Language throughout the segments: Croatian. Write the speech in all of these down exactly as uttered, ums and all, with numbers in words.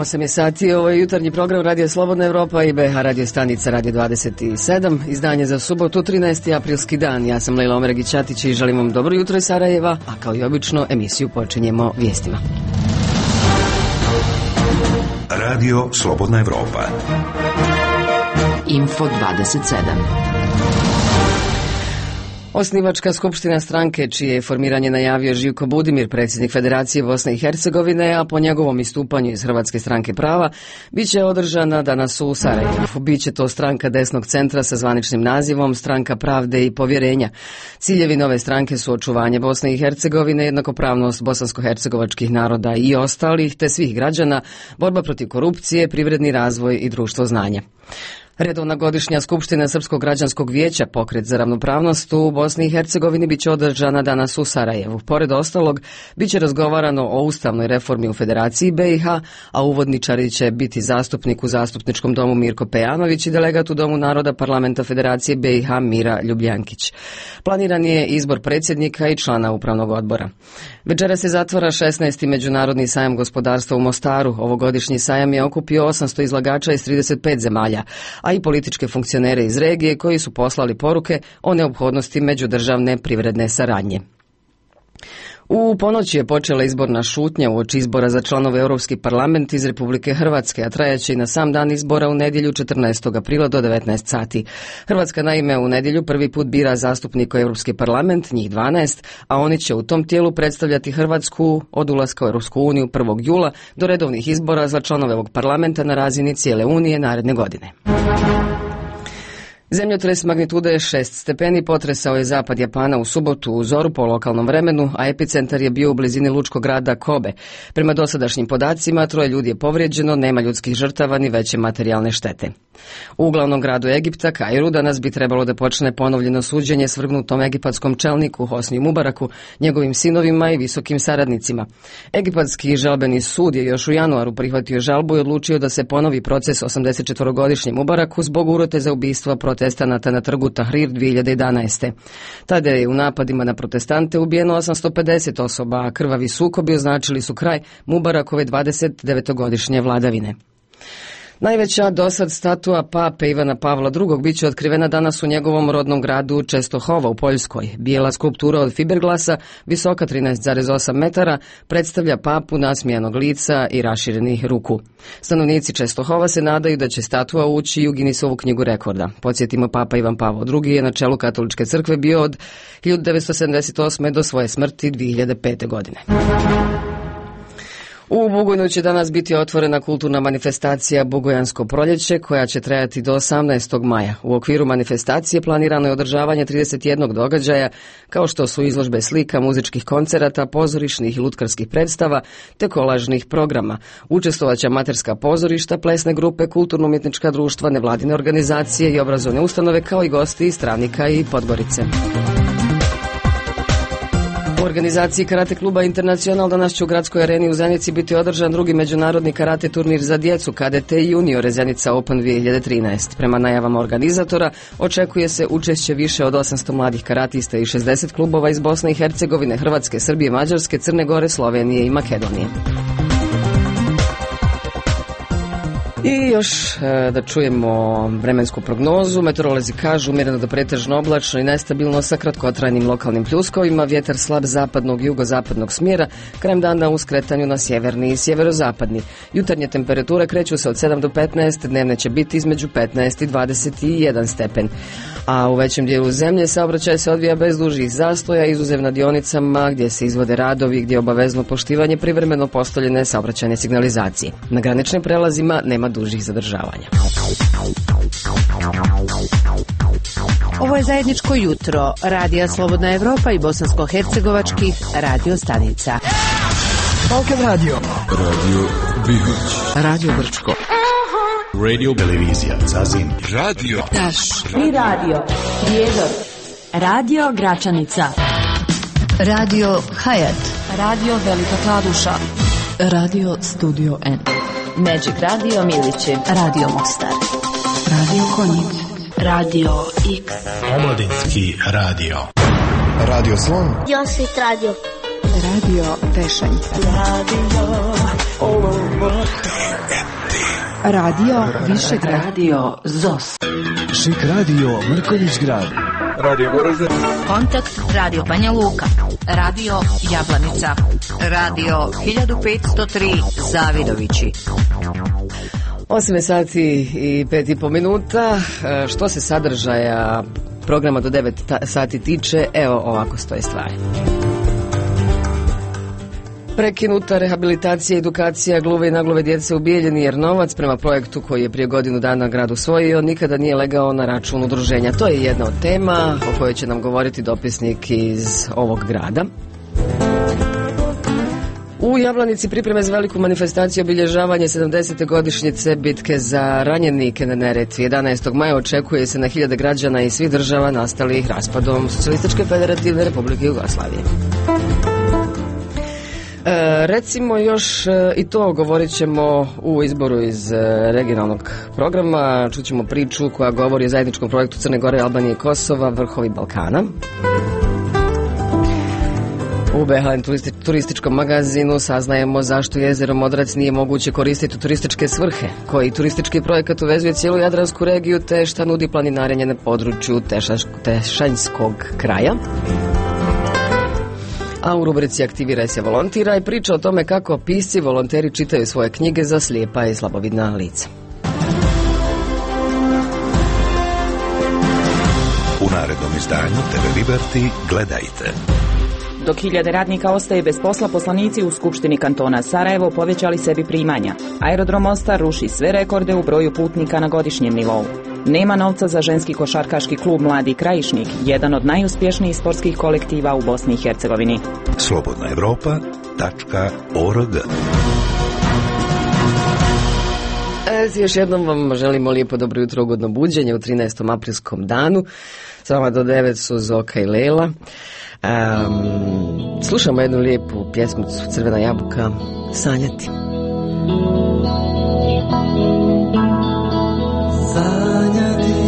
osam je sati, ovo je jutarnji program Radio Slobodna Evropa i B H radio stanica Radio dvadeset sedam, izdanje za subotu, trinaesti aprilski dan. Ja sam Lejla Omeregić-Ćatić i želim vam dobro jutro iz Sarajeva, a kao i obično emisiju počinjemo vijestima. Radio Slobodna Evropa. Info dvadeset sedam. Osnivačka skupština stranke, čije je formiranje najavio Živko Budimir, predsjednik Federacije Bosne i Hercegovine, a po njegovom istupanju iz Hrvatske stranke prava, bit će održana danas u Sarajevu. Biće to stranka desnog centra sa zvaničnim nazivom Stranka pravde i povjerenja. Ciljevi nove stranke su očuvanje Bosne i Hercegovine, jednakopravnost bosansko-hercegovačkih naroda i ostalih, te svih građana, borba protiv korupcije, privredni razvoj i društvo znanja. Redovna godišnja skupština Srpskog građanskog vijeća Pokret za ravnopravnost u Bosni i Hercegovini biće održana danas u Sarajevu. Pored ostalog, biće razgovarano o ustavnoj reformi u Federaciji B i H, a uvodničari će biti zastupnik u Zastupničkom domu Mirko Pejanović i delegat u Domu naroda Parlamenta Federacije B i H Mira Ljubljankić. Planiran je izbor predsjednika i člana upravnog odbora. Večera se zatvara šesnaesti Međunarodni sajam gospodarstva u Mostaru. Ovogodišnji sajam je okupio osamsto izlagača iz trideset pet zemalja, a i političke funkcionere iz regije koji su poslali poruke o neophodnosti međudržavne privredne saradnje. U ponoći je počela izborna šutnja uoči izbora za članove Europski parlament iz Republike Hrvatske, a trajaće i na sam dan izbora u nedjelju četrnaestog aprila do devetnaest sati. Hrvatska naime u nedjelju prvi put bira zastupnika u Europski parlament, njih dvanaest, a oni će u tom tijelu predstavljati Hrvatsku od ulaska u Europsku uniju prvog jula do redovnih izbora za članove ovog parlamenta na razini cijele Unije naredne godine. Zemljotres magnitude šest stepeni potresao je zapad Japana u subotu u zoru po lokalnom vremenu, a epicentar je bio u blizini lučkog grada Kobe. Prema dosadašnjim podacima, troje ljudi je povrijeđeno, nema ljudskih žrtava ni veće materijalne štete. U glavnom gradu Egipta, Kairu, danas bi trebalo da počne ponovljeno suđenje svrgnutom egipatskom čelniku Hosni Mubaraku, njegovim sinovima i visokim saradnicima. Egipatski žalbeni sud je još u januaru prihvatio žalbu i odlučio da se ponovi proces osamdesetčetvorogodišnjem Mubaraku zbog urote za ubistva protestanata na trgu Tahrir dvije hiljade jedanaeste. Tada je u napadima na protestante ubijeno osamsto pedeset osoba, a krvavi sukobi označili su kraj Mubarakove dvadesetdevetogodišnje vladavine. Najveća dosad statua pape Ivana Pavla drugog bit će otkrivena danas u njegovom rodnom gradu Čestohova u Poljskoj. Bijela skulptura od fiberglasa, visoka trinaest zarez osam metara, predstavlja papu nasmijanog lica i raširenih ruku. Stanovnici Čestohova se nadaju da će statua ući u Guinnessovu knjigu rekorda. Podsjetimo, papa Ivan Pavao drugi je na čelu katoličke crkve bio od hiljadu devetsto sedamdeset osme do svoje smrti dvije hiljade pete. godine. U Bugojnu će danas biti otvorena kulturna manifestacija Bugojansko proljeće koja će trajati do osamnaestog maja. U okviru manifestacije planirano je održavanje trideset jednog događaja, kao što su izložbe slika, muzičkih koncerata, pozorišnih i lutkarskih predstava te kolažnih programa. Učestvovaće amaterska pozorišta, plesne grupe, kulturno-umjetnička društva, nevladine organizacije i obrazovne ustanove, kao i gosti iz Stranika i Podgorice. U organizaciji karate kluba Internacional danas će u gradskoj areni u Zenici biti održan drugi međunarodni karate turnir za djecu, kadete i juniore Zenica Open dvije hiljade trinaest. Prema najavama organizatora očekuje se učešće više od osamsto mladih karatista i šezdeset klubova iz Bosne i Hercegovine, Hrvatske, Srbije, Mađarske, Crne Gore, Slovenije i Makedonije. I još e, da čujemo vremensku prognozu. Meteorolozi kažu umjereno do pretežno oblačno i nestabilno sa kratkotrajnim lokalnim pljuskovima, vjetar slab zapadnog i jugozapadnog smjera, krajem dana u skretanju na sjeverni i sjeverozapadni. Jutarnje temperature kreću se od sedam do petnaest, dnevne će biti između petnaest i dvadeset jedan stepen. A u većem dijelu zemlje saobraćaj se odvija bez dužih zastoja, izuzev na dionicama gdje se izvode radovi, gdje je obavezno poštivanje privremeno postavljene saobraćajne signalizacije. Na graničnim prelazima nema dužih zadržavanja. Ovo je zajedničko jutro Radija Slobodna Evropa i bosansko-hercegovačkih radio stanica. Balkan Radio, Radio Bihać, Radio Brčko, Radio Televizija Zazin, Radio Taš i Radio Prijedor, Radio Gračanica, Radio Hayat, Radio Velika Kladuša, Radio Studio N, Magic Radio Milići, Radio Mostar, Radio Konjic, Radio X, Omladinski radio, Radio Slon, Josit Radio, Radio Pešanj, Radio All Over Radio Višegrad. Radio ZOS. Šik radio Mrkonjić Grad. Radio Goražde. Kontakt Radio Banja Luka. Radio Jablanica. Radio hiljadu petsto tri Zavidovići. osam sati i pet i po minuta. Što se sadržaja programa do devet sati tiče, evo ovako stoje stvari. Prekinuta rehabilitacija i edukacija gluve i naglove djece u Bijeljini jer novac prema projektu koji je prije godinu dana grad usvojio nikada nije legao na račun udruženja. To je jedna od tema o kojoj će nam govoriti dopisnik iz ovog grada. U Jablanici pripreme za veliku manifestaciju obilježavanje sedamdesete godišnjice bitke za ranjenike na Neretvi. jedanaestog maja očekuje se na hiljade građana iz svih država nastalih raspadom Socijalističke federativne Republike Jugoslavije. E, recimo još e, i to govorit ćemo u izboru iz e, regionalnog programa. Čućemo priču koja govori o zajedničkom projektu Crne Gore, Albanije i Kosova, Vrhovi Balkana. U B H N turističkom magazinu saznajemo zašto jezero Modrac nije moguće koristiti u turističke svrhe, koji turistički projekat uvezuje cijelu jadransku regiju te šta nudi planinarenje na području Tešanjskog kraja. A u rubrici Aktiviraj se volontira i priča o tome kako pisci volonteri čitaju svoje knjige za slijepa i slabovidna lica. U narednom izdanju T V Liberty gledajte. Dok hiljade radnika ostaje bez posla, poslanici u Skupštini kantona Sarajevo povećali sebi primanja. Aerodrom Mostar ruši sve rekorde u broju putnika na godišnjem nivou. Nema novca za ženski košarkaški klub Mladi Krajišnik, jedan od najuspješnijih sportskih kolektiva u Bosni i Hercegovini. slobodna evropa tačka org. E, još jednom vam želimo lijepo dobro jutro, ugodno buđenje u trinaestom aprilskom danu. S vama do devet su Zoka i Lela. Um, slušamo jednu lijepu pjesmicu Crvena jabuka, Sanjati. Sanjati,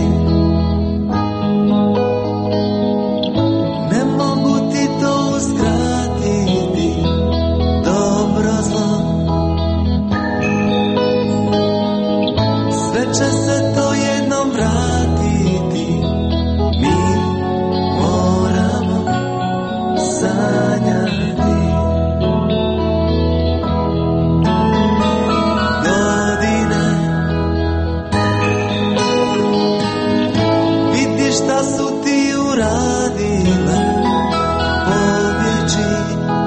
ne mogu ti to uskratiti, dobro zlo, sve će se to jednom vratiti, mi moramo sanjati. Šta su ti uradile, pobjeći,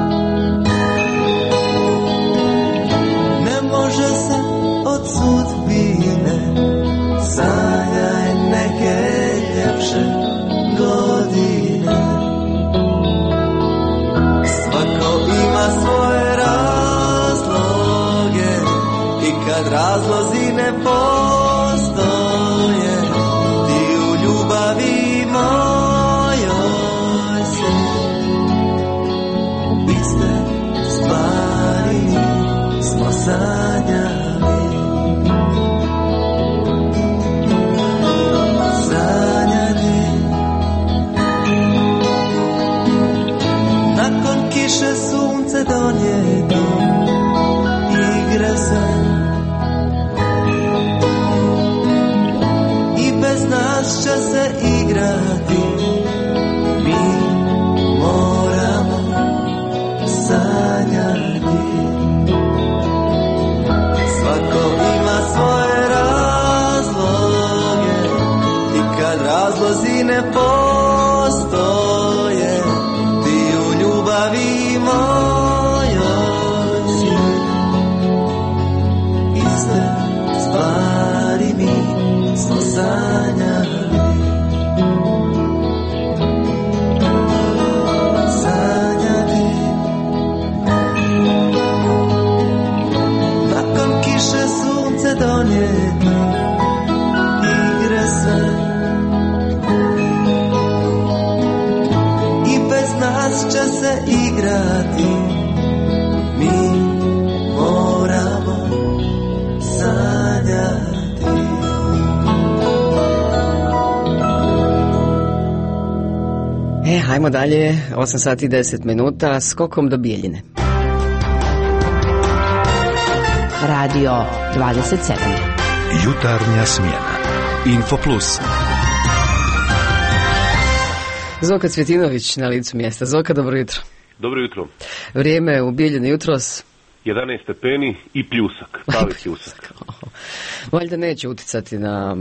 ne može se od sudbine, sanjaj neke ljepše godine. Svako ima svoje razloge i kad razlozi ne postoje, ljubavi mojoj se iste stvari smo sanjali. Sanjali nakon kiše sunce donijeti, igre se nas će se igrati, mi moramo sanjati. Svako ima svoje razloge i kad razlozi ne postoje, ti u ljubavi mojoj si iste stvari mi smo sanjali. Sanjali nakon kiše sunce donijeti, igre se i bez nas će se igrati, mi moramo sanjati. E, hajmo dalje, osam sati i deset minuta, skokom do Bijeljine. Radio dvadeset sedam. Jutarnja smjena. Info Plus. Zoka Cvjetinović na licu mjesta. Zoka, dobro jutro. Dobro jutro. Vrijeme u Bijeljini jutros. jedanaest stepeni i pljusak, pravi pljusak. Valjda neće uticati na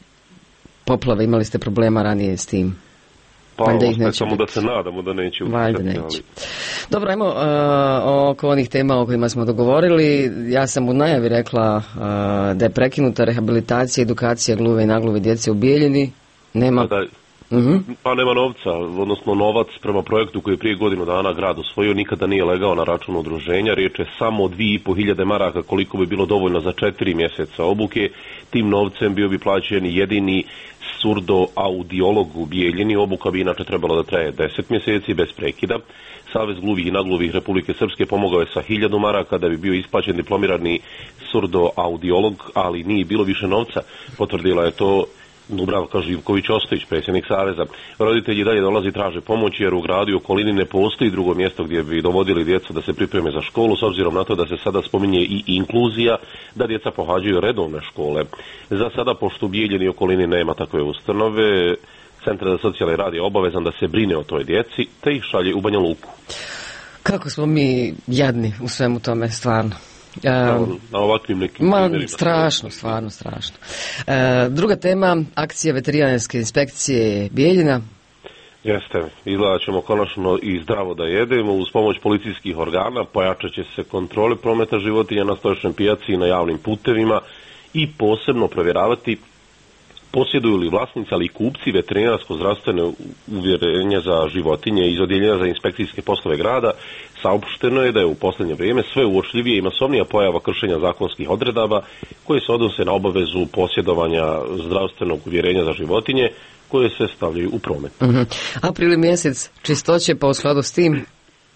poplave, imali ste problema ranije s tim. Pa ostaje samo da se nadamo da neće uticati. Valjda neće. Dobro, ajmo uh, oko onih tema o kojima smo dogovorili. Ja sam u najavi rekla uh, da je prekinuta rehabilitacija, edukacija gluve i nagluve djece u Bijeljini. Nema... Da, uh-huh. Pa nema novca, odnosno novac prema projektu koji je prije godinu dana grad osvojio nikada nije legao na račun udruženja. Riječ je samo o dvije i po hiljade maraka koliko bi bilo dovoljno za četiri mjeseca obuke. Tim novcem bio bi plaćen jedini surdo-audiolog u Bijeljini. Obuka bi inače trebalo da traje deset mjeseci bez prekida. Savez gluvih i nagluvih Republike Srpske pomogao je sa hiljadu maraka da bi bio isplaćen diplomirani surdo-audiolog, ali nije bilo više novca. Potvrdila je to Dubravka Živković-Ostojić, predsjednik Saveza. Roditelji dalje dolazi i traže pomoć jer u gradu i okolini ne postoji drugo mjesto gdje bi dovodili djecu da se pripreme za školu, s obzirom na to da se sada spominje i inkluzija, da djeca pohađaju redovne škole. Za sada, pošto u Bijeljini i okolini nema takve ustanove, Centar za socijalni rad je obavezan da se brine o toj djeci, te ih šalje u Banja Luku. Kako smo mi jadni u svemu tome, stvarno. Uh, na, na ovakvim nekim ma, primjerima. strašno, stvarno strašno. Uh, druga tema, akcija veterinarske inspekcije Bijeljina. Jeste, izgledat ćemo konačno i zdravo da jedemo. Uz pomoć policijskih organa pojačat će se kontrole prometa životinja na stočnoj pijaci i na javnim putevima i posebno provjeravati posjeduju li vlasnici, ali i kupci veterinarsko-zdravstvene uvjerenja za životinje iz odjeljenja za inspekcijske poslove grada. Saopšteno je da je u posljednje vrijeme sve uočljivije i masovnija pojava kršenja zakonskih odredaba koje se odnose na obavezu posjedovanja zdravstvenog uvjerenja za životinje koje se stavljaju u promet. Uh-huh. April mjesec čistoće, pa u skladu s tim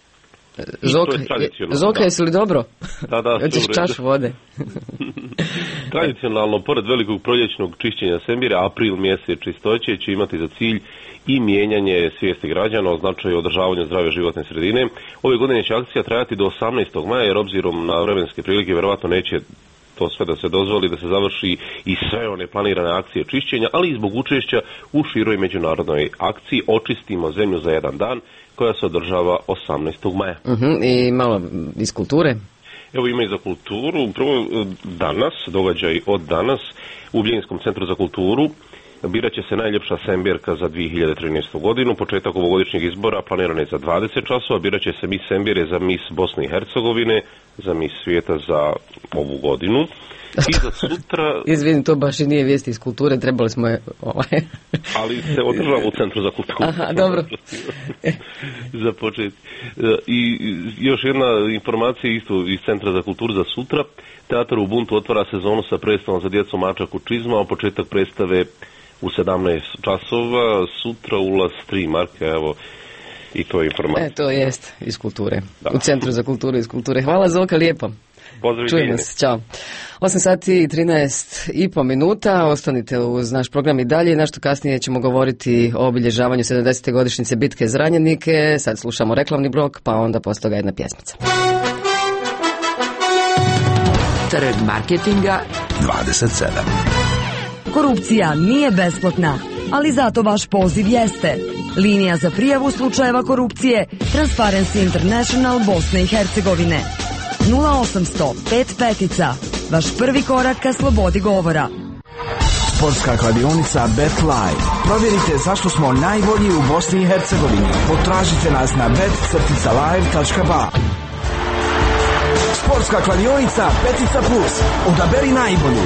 Zoka, Zoka, jesi li dobro? Da, da. Hoćeš čašu vode? Tradicionalno, pored velikog proljećnog čišćenja Sembire, april mjesec čistoće će imati za cilj i mijenjanje svijesti građana o značaju održavanja zdrave životne sredine. Ove godine će akcija trajati do osamnaestog maja, jer obzirom na vremenske prilike vjerovatno neće to sve da se dozvoli da se završi i sve one planirane akcije čišćenja, ali i zbog učešća u široj međunarodnoj akciji Očistimo zemlju za jedan dan, koja se održava osamnaestog maja. Uh-huh. I malo iz kulture? Evo ima i za kulturu. Prvo danas, događaj od danas, u Biljinskom centru za kulturu birat će se najljepša Sembirka za dvije hiljade trinaestu godinu. Početak ovogodišnjeg izbora planiran je za dvadeset časova. Birat će se mis Sembire za mis Bosne i Hercegovine, za mis svijeta za ovu godinu. I za sutra... Izvinim, to baš i nije vijesti iz kulture, trebali smo je... Ovaj. Ali se održava u Centru za kulturu. Aha, dobro. Za počet. I još jedna informacija isto iz Centra za kulturu za sutra. Teatar u Buntu otvara sezonu sa predstavom za djecu Mačak u čizma, a početak predstave u sedamnaest časova. Sutra ulaz tri marke, evo, i to je informacija. E, to jest iz kulture. Da. U Centru za kulturu iz kulture. Hvala Zoka, lijepo. Pozdrav. Čujemo se, čao. osam sati i trinaest i po minuta, ostanite uz naš program i dalje. Nešto kasnije ćemo govoriti o obilježavanju sedamdesete godišnjice bitke za ranjenike. Sad slušamo reklamni blok, pa onda poslije toga jedna pjesmica. Trg marketinga dvadeset sedam. Korupcija nije besplatna, ali zato vaš poziv jeste. Linija za prijavu slučajeva korupcije Transparency International Bosne i Hercegovine. nula osamsto pet petica. Vaš prvi korak ka slobodi govora. Sportska kladionica Bet Live. Provjerite zašto smo najbolji u Bosni i Hercegovini. Potražite nas na bet crtica live tačka ba. Sportska kladionica Petica Plus. Odaberi najbolju.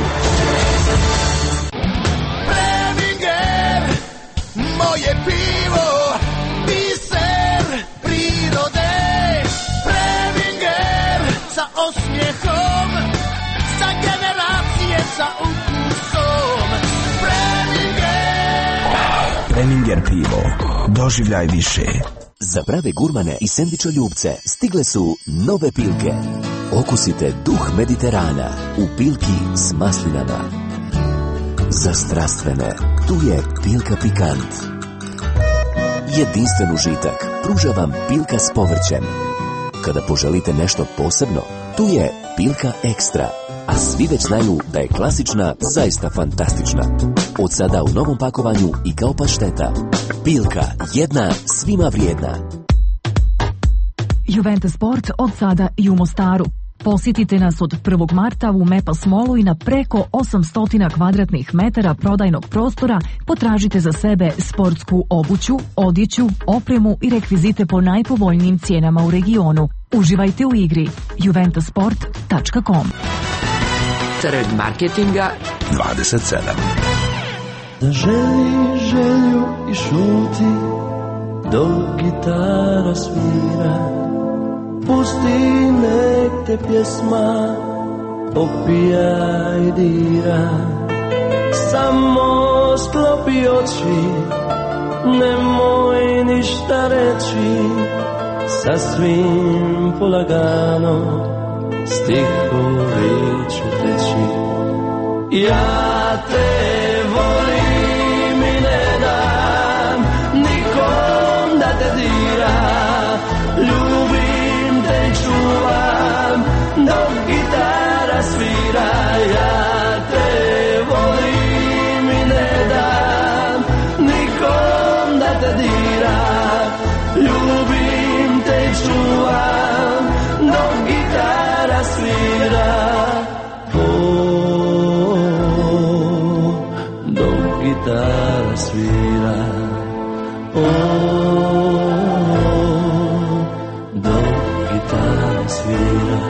Preminger, moje pivo, biser prirode. Preminger, sa osmijehom, za generacije, sa ukusom. Preminger. Preminger pivo. Doživljaj više. Za prave gurmane i sendvičoljubce stigle su nove pilke. Okusite duh Mediterana u pilki s maslinama. Za strastvene, tu je pilka pikant. Jedinstven užitak pruža vam pilka s povrćem. Kada poželite nešto posebno, tu je Pilka Ekstra, a svi već znaju da je klasična zaista fantastična. Od sada u novom pakovanju i kao pašteta. Pilka, jedna, svima vrijedna. Juventus Sport od sada i u Mostaru. Posjetite nas od prvog marta u Mepas Mallu i na preko osamsto kvadratnih metara prodajnog prostora potražite za sebe sportsku obuću, odjeću, opremu i rekvizite po najpovoljnijim cijenama u regionu. Uživajte u igri. juventus sport tačka com. Trg marketinga dvadeset sedam. Da želi želju i šuti dok gitara svira. Pusti nek te pjesma opija i dira. Samo sklopi oči, nemoj ništa reći. Sasvim polagano stihovi ću teći. Ja te volim i ne dam nikom da te dira. Ljubim te i čuvam dok gitara svira. Ja te volim i ne dam nikom da te dira. Ljubim te i čuvam dok gitara svira. Oh, dok gitara svira. Oh, dok gitara svira.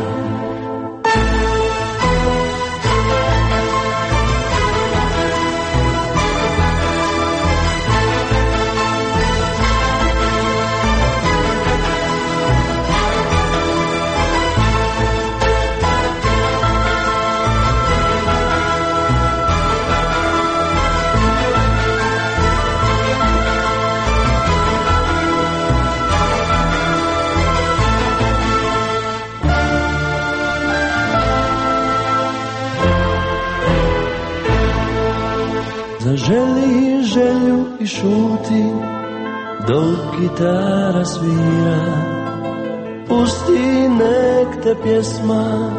Zaželi želju i šuti dok gitara svira. Pusti nek te pjesma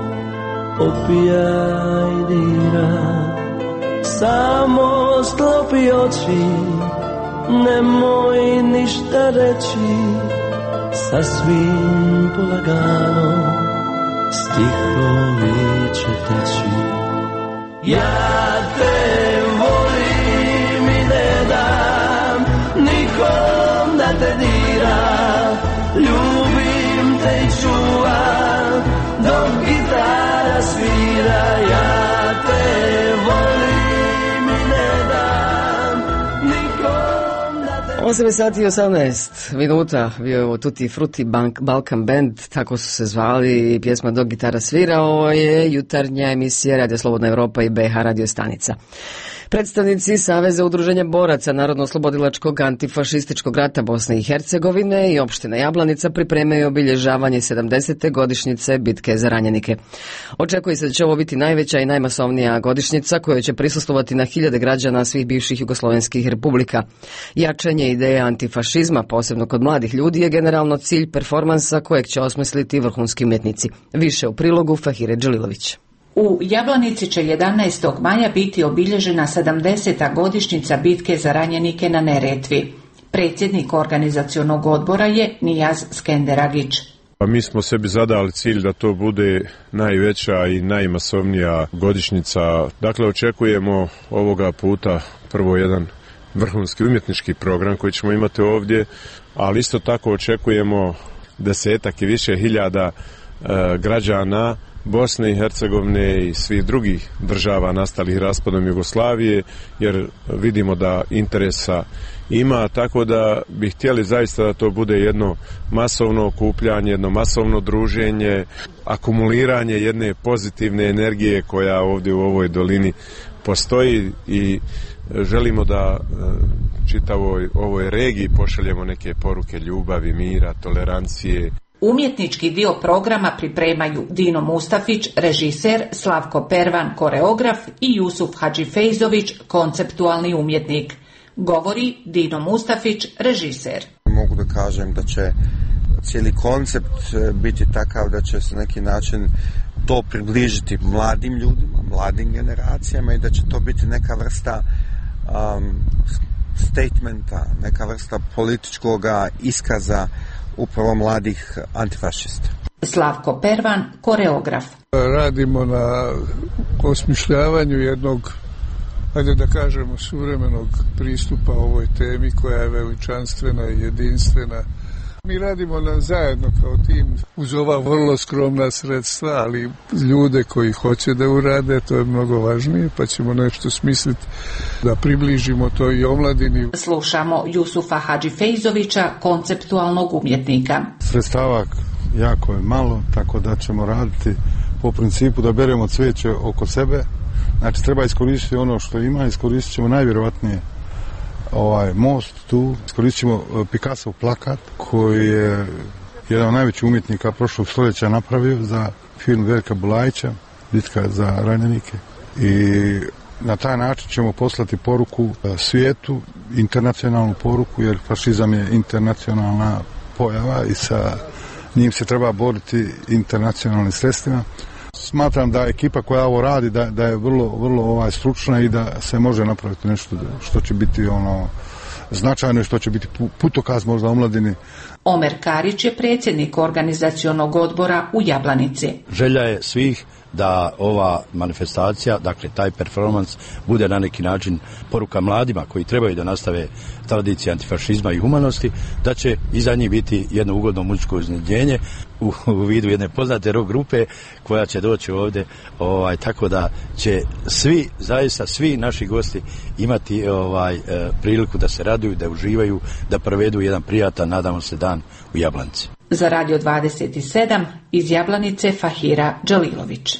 opija i dira. Samo sklopi oči, nemoj ništa reći. Sasvim polagano stihovi će teći. Ja te volim i ne dam nikom da te dira. Ljubim te i čuvam dok gitara svira. Ja te volim i ne dam nikom da te dira. osam sati i osamnaest minuta bio je ovo Tutti Frutti Balkan Band, tako su se zvali, pjesma Dok gitara svira. Ovo je jutarnja emisija Radio Slobodna Evropa i B H radio stanica. Predstavnici Saveza udruženja boraca Narodno-oslobodilačkog antifašističkog rata Bosne i Hercegovine i opštine Jablanica pripremaju obilježavanje sedamdesete godišnjice bitke za ranjenike. Očekuje se da će ovo biti najveća i najmasovnija godišnjica kojoj će prisustvovati na hiljade građana svih bivših jugoslovenskih republika. Jačanje ideje antifašizma, posebno kod mladih ljudi, je generalno cilj performansa kojeg će osmisliti vrhunski umjetnici. Više u prilogu Fahire Đelilović. U Jablanici će jedanaestog maja biti obilježena sedamdeseta godišnjica bitke za ranjenike na Neretvi. Predsjednik organizacionog odbora je Nijaz Skenderagić. Mi smo sebi zadali cilj da to bude najveća i najmasovnija godišnjica. Dakle, očekujemo ovoga puta prvo jedan vrhunski umjetnički program koji ćemo imati ovdje, ali isto tako očekujemo desetak i više hiljada e, građana Bosne i Hercegovine i svih drugih država nastalih raspadom Jugoslavije, jer vidimo da interesa ima, tako da bi htjeli zaista da to bude jedno masovno okupljanje, jedno masovno druženje, akumuliranje jedne pozitivne energije koja ovdje u ovoj dolini postoji i želimo da čitavoj ovoj regiji pošaljemo neke poruke ljubavi, mira, tolerancije. Umjetnički dio programa pripremaju Dino Mustafić, režiser, Slavko Pervan, koreograf i Jusuf Hadžifejzović, konceptualni umjetnik. Govori Dino Mustafić, režiser. Mogu da kažem da će cijeli koncept biti takav da će se neki način to približiti mladim ljudima, mladim generacijama i da će to biti neka vrsta um, statementa, neka vrsta političkog iskaza upravo mladih antifašista. Slavko Pervan, koreograf. Radimo na osmišljavanju jednog, ajde da kažemo, suvremenog pristupa ovoj temi koja je veličanstvena i jedinstvena. Mi radimo na zajedno kao tim uz ova vrlo skromna sredstva, ali ljude koji hoće da urade, to je mnogo važnije, pa ćemo nešto smisliti da približimo to i omladini. Slušamo Jusufa Hadžifejzovića, konceptualnog umjetnika. Sredstava jako je malo, tako da ćemo raditi po principu da beremo cvijeće oko sebe. Znači treba iskoristiti ono što ima, iskoristit ćemo najvjerovatnije ovaj most tu, iskoristit ćemo Picassov plakat koji je jedan od najvećih umjetnika prošlog stoljeća napravio za film Veljka Bulajića, Bitka za ranjenike, i na taj način ćemo poslati poruku svijetu, internacionalnu poruku, jer fašizam je internacionalna pojava i sa njim se treba boriti internacionalnim sredstvima. Smatram da ekipa koja ovo radi da, da je vrlo, vrlo ovaj, stručna i da se može napraviti nešto što će biti ono značajno i što će biti putokaz možda omladini. Omer Karić je predsjednik organizacionog odbora u Jablanici. Želja je svih da ova manifestacija, dakle taj performans, bude na neki način poruka mladima koji trebaju da nastave tradicije antifašizma i humanosti, da će iza njih biti jedno ugodno muzičko iznenađenje u, u vidu jedne poznate rock grupe koja će doći ovdje, ovaj, tako da će svi, zaista svi naši gosti imati ovaj, priliku da se raduju, da uživaju, da provedu jedan prijatan, nadamo se, dan u Jablanici. Za Radio dvadeset sedam iz Jablanice Fahira Đalilović.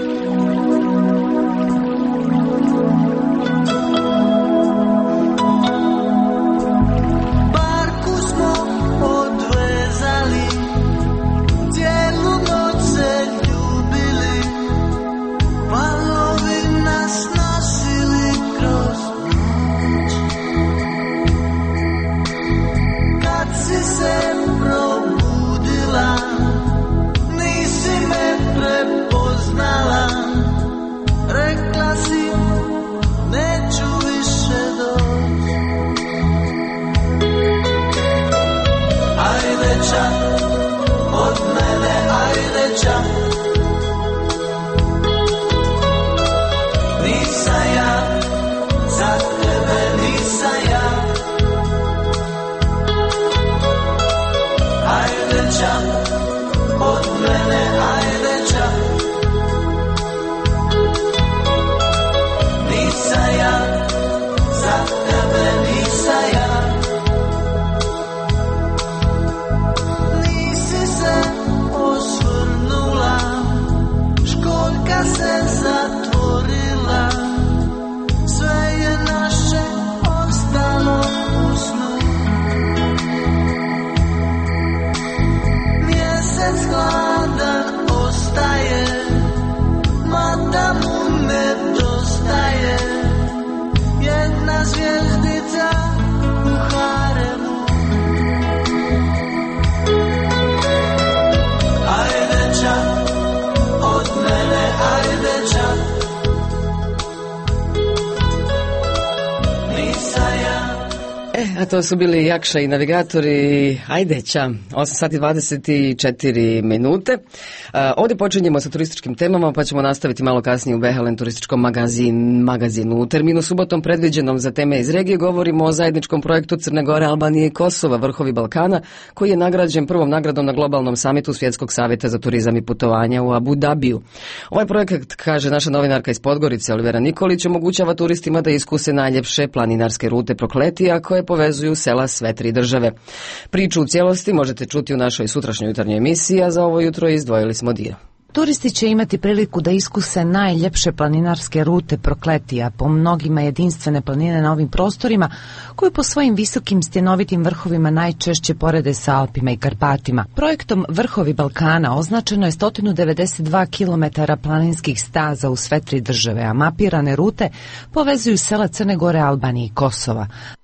A to su bili Jakša i Navigatori. Ajdeća, osam sati dvadeset četiri minute. Ovdje počinjemo sa turističkim temama, pa ćemo nastaviti malo kasnije u Behelen turističkom magazin, magazinu. U terminu subotom predviđenom za teme iz regije govorimo o zajedničkom projektu Crne Gore, Albanije i Kosova, Vrhovi Balkana, koji je nagrađen prvom nagradom na globalnom samitu Svjetskog savjeta za turizam i putovanja u Abu Dabiju. Ovaj projekt, kaže naša novinarka iz Podgorice Olivera Nikolić, omogućava turistima da iskuse najljepše planinarske rute Prokletija koje povezuju sela sve tri države. Priču u cijelosti možete čuti u našoj sutrašnjoj jutarnjoj emisiji, a za ovo jutro izdvojili smo dio. Turisti će imati priliku da iskuse najljepše planinarske rute Prokletija, po mnogima jedinstvene planine na ovim prostorima, koje po svojim visokim stjenovitim vrhovima najčešće porede sa Alpima i Karpatima. Projektom Vrhovi Balkana označeno je sto devedeset dva kilometara planinskih staza u sve tri države, a mapirane rute povezuju sela Crne Gore, Albanije i Kosova.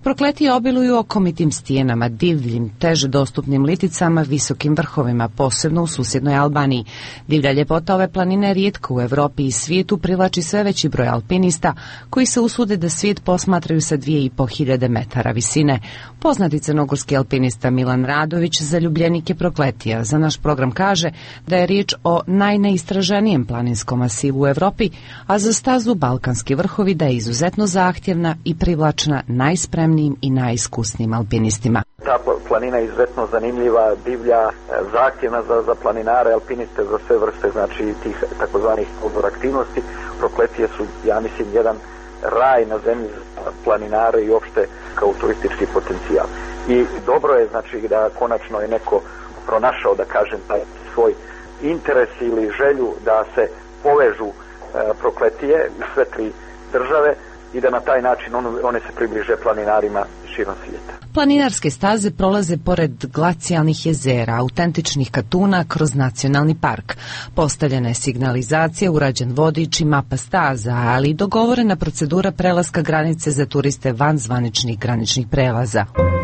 Prokletije obiluju okomitim stijenama, divljim, teže dostupnim liticama, visokim vrhovima, posebno u susjednoj Albaniji. Divlja ljepota ove planine rijetko u Evropi i svijetu privlači sve veći broj alpinista koji se usude da svijet posmatraju sa dvije i po hiljade metara visine. Poznati crnogorski alpinista Milan Radović, zaljubljenik je Prokletija, za naš program kaže da je riječ o najneistraženijem planinskom masivu u Evropi, a za stazu Balkanski vrhovi da je izuzetno zahtjevna i privlačna najspremnijim i najiskusnijim alpinistima. Ta planina je izuzetno zanimljiva, divlja, zahtjevna za, za planinare, alpiniste, za sve vrste, znači tih takozvanih outdoor aktivnosti. Prokletije su, ja mislim, jedan raj na zemlji za planinare i uopšte kao turistički potencijal. I dobro je, znači, da konačno je neko pronašao, da kažem, taj svoj interes ili želju da se povežu e, Prokletije u sve tri države i da na taj način on, one se približe planinarima širom svijeta. Planinarske staze prolaze pored glacijalnih jezera, autentičnih katuna kroz nacionalni park. Postavljena je signalizacija, urađen vodič i mapa staza, ali i dogovorena procedura prelaska granice za turiste van zvaničnih graničnih prelaza.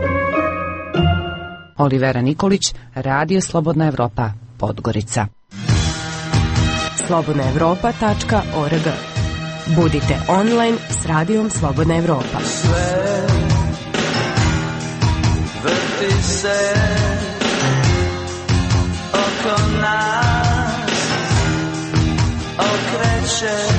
Olivera Nikolić, Radio Slobodna Evropa, Podgorica. slobodna evropa tačka org. Budite online s Radijom Slobodna Evropa. Sve vrti se oko nas, okreće.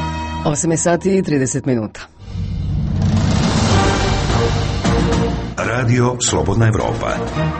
osam sati i trideset minuta. Radio Slobodna Evropa.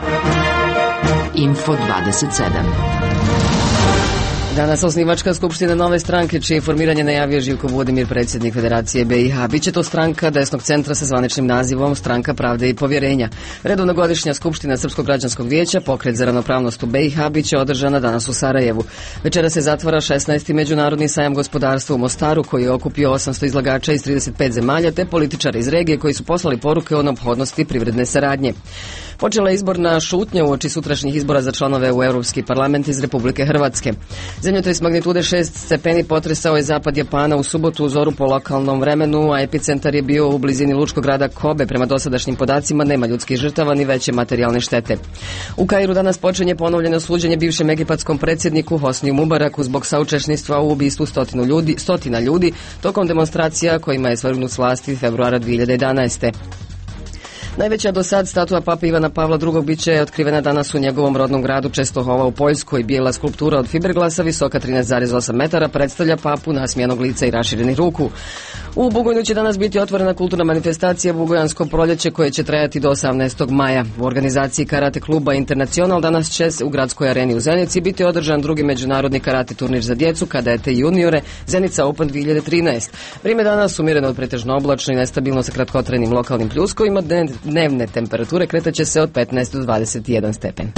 Info dvadeset sedam. Danas osnivačka skupština nove stranke, čije formiranje najavio Živko Budimir, predsjednik Federacije B i H. Biće to stranka desnog centra sa zvaničnim nazivom Stranka pravde i povjerenja. Redovna godišnja skupština Srpskog građanskog vijeća, pokret za ravnopravnost u B i H, biće održana danas u Sarajevu. Večera se zatvara šesnaesti međunarodni sajam gospodarstva u Mostaru, koji je okupio osamsto izlagača iz trideset pet zemalja te političara iz regije koji su poslali poruke o neophodnosti privredne saradnje. Počela je izborna šutnja uoči sutrašnjih izbora za članove u Europski parlament iz Republike Hrvatske. Zemljotres magnitude šest stepeni potresao je zapad Japana u subotu u zoru po lokalnom vremenu, a epicentar je bio u blizini lučkog grada Kobe. Prema dosadašnjim podacima nema ljudskih žrtava ni veće materijalne štete. U Kairu danas počinje ponovljeno suđenje bivšem egipatskom predsjedniku Hosniju Mubaraku zbog saučesništva u ubistvu stotinu ljudi, stotina ljudi tokom demonstracija kojima je svrgnut s vlasti februara dvije hiljade jedanaeste. Najveća do sad statua Pape Ivana Pavla drugog biće otkrivena danas u njegovom rodnom gradu Čestohova u Poljskoj. Bijela skulptura od fiberglasa visoka trinaest zarez osam metara predstavlja papu nasmijanog lica i raširenih ruku. U Bugojnu će danas biti otvorena kulturna manifestacija Bugojansko proljeće koje će trajati do osamnaestog maja. U organizaciji karate kluba Internacional danas će u gradskoj areni u Zenici biti održan drugi međunarodni karate turnir za djecu, kadete i juniore Zenica Open dvije hiljade trinaest. Vrijeme danas umjereno od pretežno oblačno i nestabilno sa kratkotrajnim lokalnim pljuskovima. Dnevne temperature kretaće se od petnaest do dvadeset jedan stepen.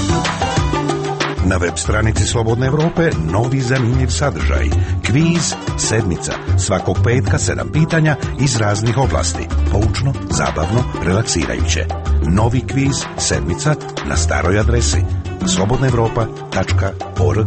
Na web stranici Slobodne Evrope novi zanimljiv sadržaj. Kviz sedmica. Svakog petka sedam pitanja iz raznih oblasti. Poučno, zabavno, relaksirajuće. Novi kviz sedmica na staroj adresi slobodnaevropa tačka org.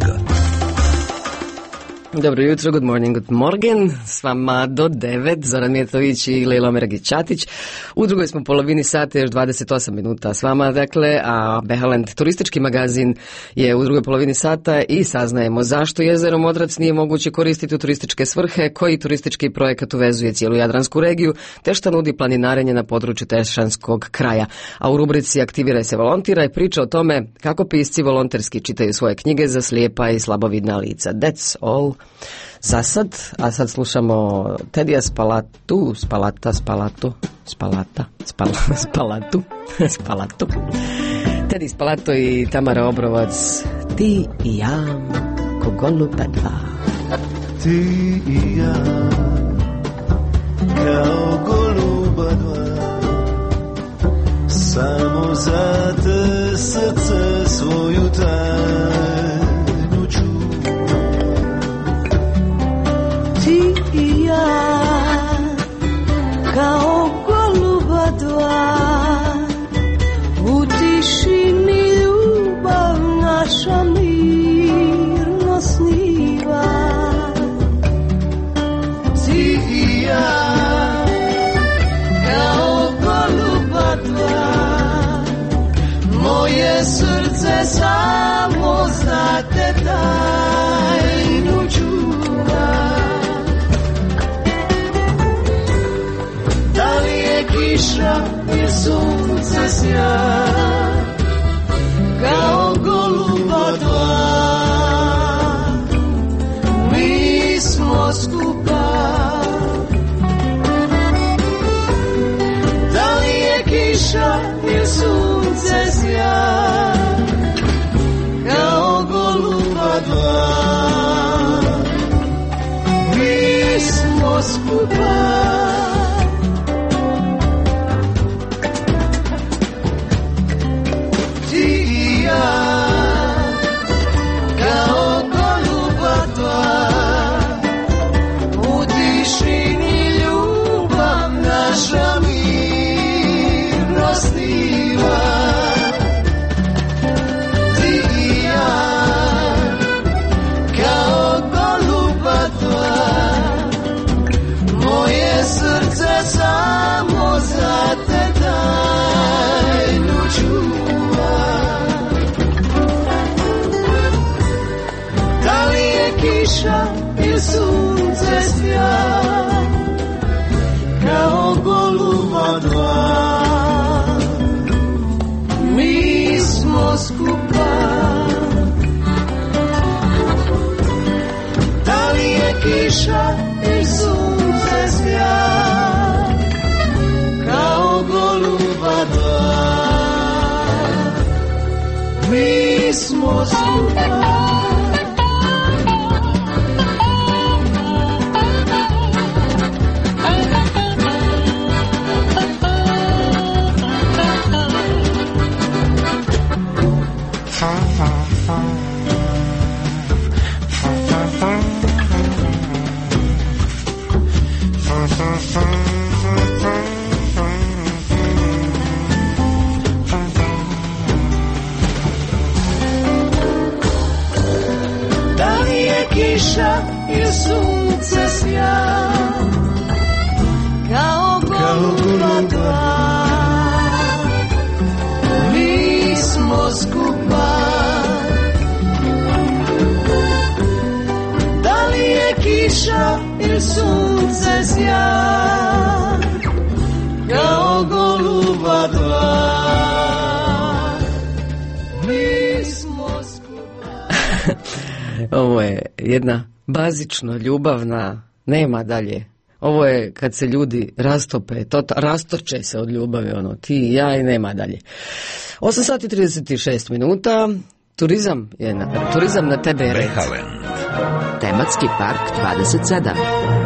Dobro jutro, good morning, good morning. S vama do devet, Zoran Mijetović i Lejla Meragić-Čatić. U drugoj smo polovini sata, još dvadeset osam minuta s vama, dakle, a Behalend turistički magazin je u drugoj polovini sata i saznajemo zašto jezero Modrac nije moguće koristiti u turističke svrhe, koji turistički projekat uvezuje cijelu Jadransku regiju, te šta nudi planinarenje na području Tešanskog kraja. A u rubrici Aktiviraj se volontira je priča o tome kako pisci volonterski čitaju svoje knjige za slijepa i slabovidna lica. That's all. Za sad, a sad slušamo Tedija Spalatu, Spalata, Spalatu, Spalata, Spala, Spalatu, Spalatu. Tedi Spalato i Tamara Obrovac, ti i ja, ko goluba dva. Ti i ja, kao goluba dva, samo za te srce svoju tajnu čuva. Ti i ja, kao goluba dva, u tišini ljubav naša mirno sniva. Ti i ja, kao goluba dva, moje srce samo za te tajnu čuva. Da li je kiša i sunce sja, kao goluba dva, mi smo skupa. Da li je kiša i sunce sja, kao goluba dva, mi smo skupa. Samo za te tajnu čuva. Da li je kiša i sunce sja, kao goluba dva, mi smo skupa. Da li je kiša i sunce sja, kao goluba dva. smo skupa. Da li je kiša i sunce sja kao goluba dva, mi smo skupa. Da li je kiša i sunce sja kao goluba dva, mi smo skupa. Ovo je jedna bazično ljubavna, nema dalje. Ovo je kad se ljudi rastope, to, rastoče se od ljubavi, ono, ti i ja i nema dalje. osam sati i trideset šest minuta, turizam je na, turizam na tebe je red. Tematski park dvadeset sedam.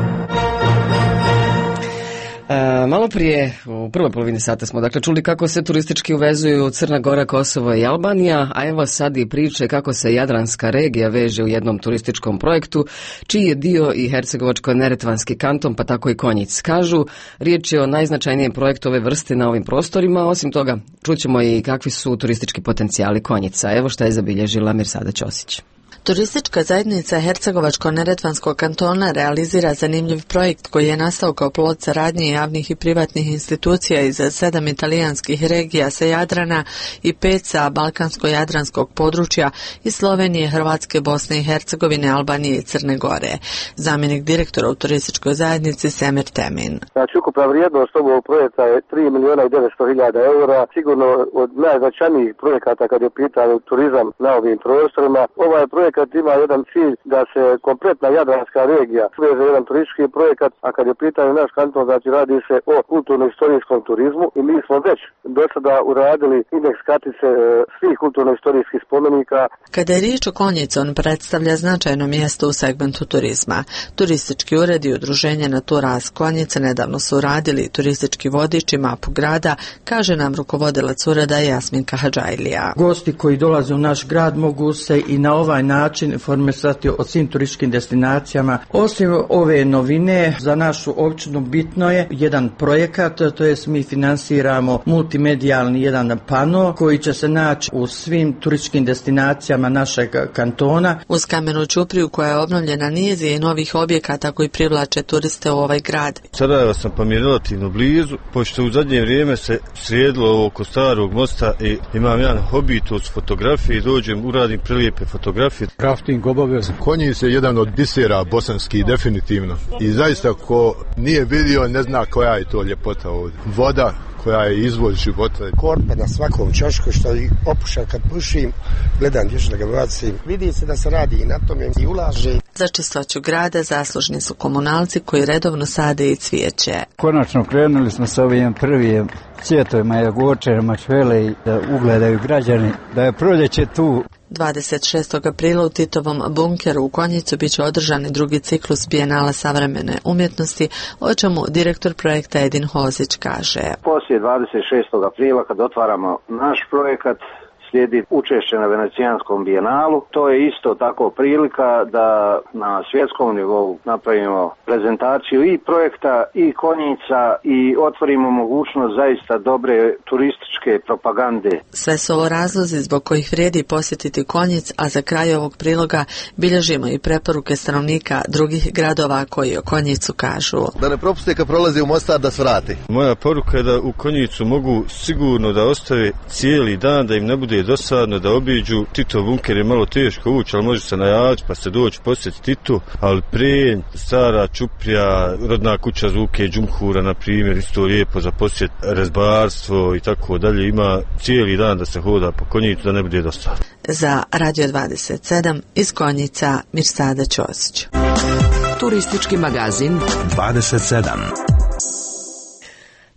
E, malo prije, u prvoj polovini sata smo dakle čuli kako se turistički uvezuju Crna Gora, Kosovo i Albanija, a evo sad i priče kako se Jadranska regija veže u jednom turističkom projektu, čiji je dio i Hercegovačko-neretvanski kanton, pa tako i Konjic. Kažu, riječ je o najznačajnijem projektu ove vrste na ovim prostorima, osim toga čućemo i kakvi su turistički potencijali Konjica. Evo šta je zabilježila Mirsada Ćosić. Turistička zajednica Hercegovačko-neretvanskog kantona realizira zanimljiv projekt koji je nastao kao plod saradnje javnih i privatnih institucija iz sedam italijanskih regija sa Jadrana i pet sa balkansko-jadranskog područja iz Slovenije, Hrvatske, Bosne i Hercegovine, Albanije i Crne Gore. Zamjenik direktora u turističkoj zajednici Semir Temin. Znači, ukupna vrijednost ovog projekta je tri milijuna i devetsto hiljada eura, sigurno od najznačajnijih projekata kad je pitanju turizam na ovim prostorima. Ovaj projekat ima jedan cilj da se kompletna Jadranska regija uveže jedan turistički projekat, a kad je pitanje naš kanton, znači radi se o kulturno-istorijskom turizmu i mi smo već do sada uradili indeks kartice svih kulturno-istorijskih spomenika. Kada je riječ o Konjicu, on predstavlja značajno mjesto u segmentu turizma. Turistički ured i udruženje Natura Konjice nedavno su radili turistički vodič i mapu grada, kaže nam rukovodilac ureda Jasminka Hadžajlija. Gosti koji dolaze u naš grad mogu se i na ovaj način informisati o svim turističkim destinacijama. Osim ove novine, za našu općinu bitno je jedan projekat, to jest mi finansiramo multimedijalni jedan pano koji će se naći u svim turističkim destinacijama našeg kantona. Uz Kamenu ćupriju koja je obnovljena niz je i novih objekata koji privlače turiste u ovaj grad. Sarajeva sam pa mi je relativno blizu, pošto u zadnje vrijeme se srijedilo oko starog mosta i imam jedan hobi, to su fotografije i dođem, uradim prelijepe fotografije. Rafting obavezno. Konjic je jedan od bisera bosanskih definitivno i zaista ko nije vidio ne zna koja je to ljepota ovdje. Voda koja je izvor života. Korpe na svakom čošku što i opušam kad pušim, gledam još da ga bacim. Vidi se da se radi i na tome i ulaže. Za čistoću grada zaslužni su komunalci koji redovno sade i cvijeće. Konačno krenuli smo sa ovim prvim cvjetovima, jagočerima, čvele i da ugledaju građani da je proljeće tu. dvadeset šestog aprila u Titovom bunkeru u Konjicu bit će održani drugi ciklus Bijenala savremene umjetnosti, o čemu direktor projekta Edin Hozić kaže. Poslije dvadeset šestog aprila kad otvaramo naš projekat, slijedi učešće na Venecijanskom bijenalu. To je isto tako prilika da na svjetskom nivou napravimo prezentaciju i projekta i Konjica i otvorimo mogućnost zaista dobre turističke propagande. Sve su ovo razlozi zbog kojih vrijedi posjetiti Konjic, a za kraj ovog priloga bilježimo i preporuke stanovnika drugih gradova koji o Konjicu kažu. Da ne propuste kad prolazi u Mostar da svrati. Moja poruka je da u Konjicu mogu sigurno da ostave cijeli dan, da im ne bude dosadno, da obiđu. Tito bunker je malo teško ući, ali može se najaviti pa se doći posjetiti Tito, ali Prenj, Stara Ćuprija, rodna kuća Zuke Đumhura, na primjer, isto lijepo za posjet, rezbarstvo i tako dalje. Ima cijeli dan da se hoda po Konjicu, da ne bude dosadno. Za Radio dvadeset sedam iz Konjica, Mirsada Ćosić. Turistički magazin dvadeset sedam.